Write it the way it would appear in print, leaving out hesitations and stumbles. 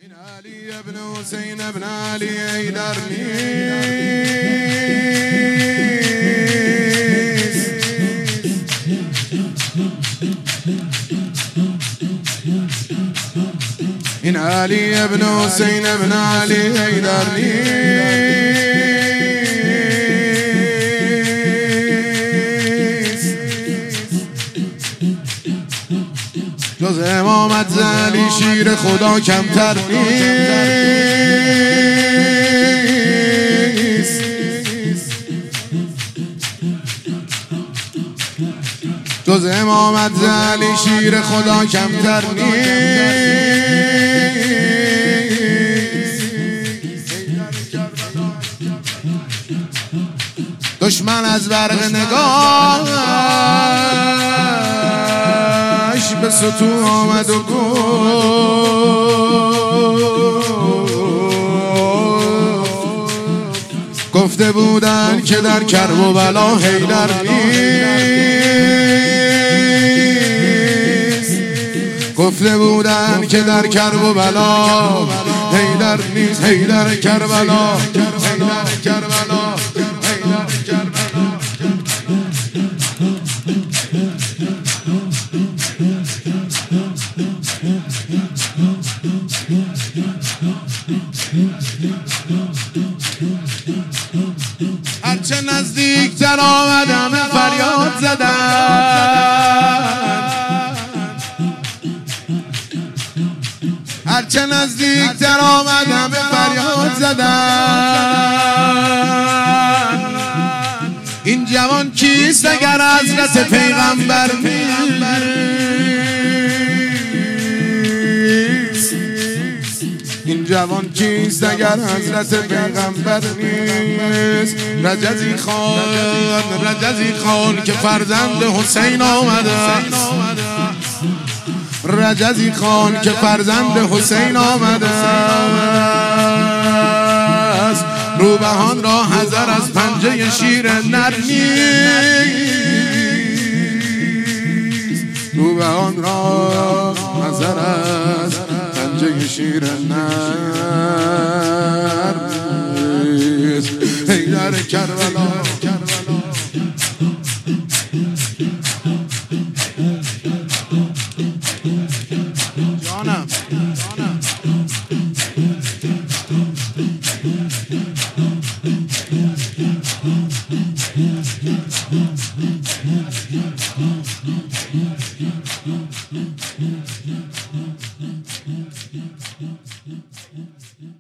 این علی ابن حسین ابن علی حیدر نیست. این علی ابن حسین ابن علی حیدر نیست. جز امامت علی شیر خدا کمتر نیست. جز امامت علی شیر خدا کمتر نیست. دشمن از برق نگاهش به ستون آمد و گفته بودن که در کرب و بلا حیدر نیست. گفته بودن که در کرب و بلا حیدر نیست. حیدر کربلا، حیدر کربلا، حیدر کربلا. هرچه نزدیکتر آمدم فریاد زدن. هرچه نزدیکتر آمدم فریاد زدن. این جوان کیست اگر حضرت پیغمبر نیست؟ این جوان کیست اگر حضرت پیغمبر نیست؟ رجزی خان که فرزند حسین آمده است. رجزی خان که فرزند حسین آمده است. روبهان را حذر از پنجه شیر نر نیست. روبهان را حذر از پنجه شیر نر نیست. حیدر کربلا، جانم جانم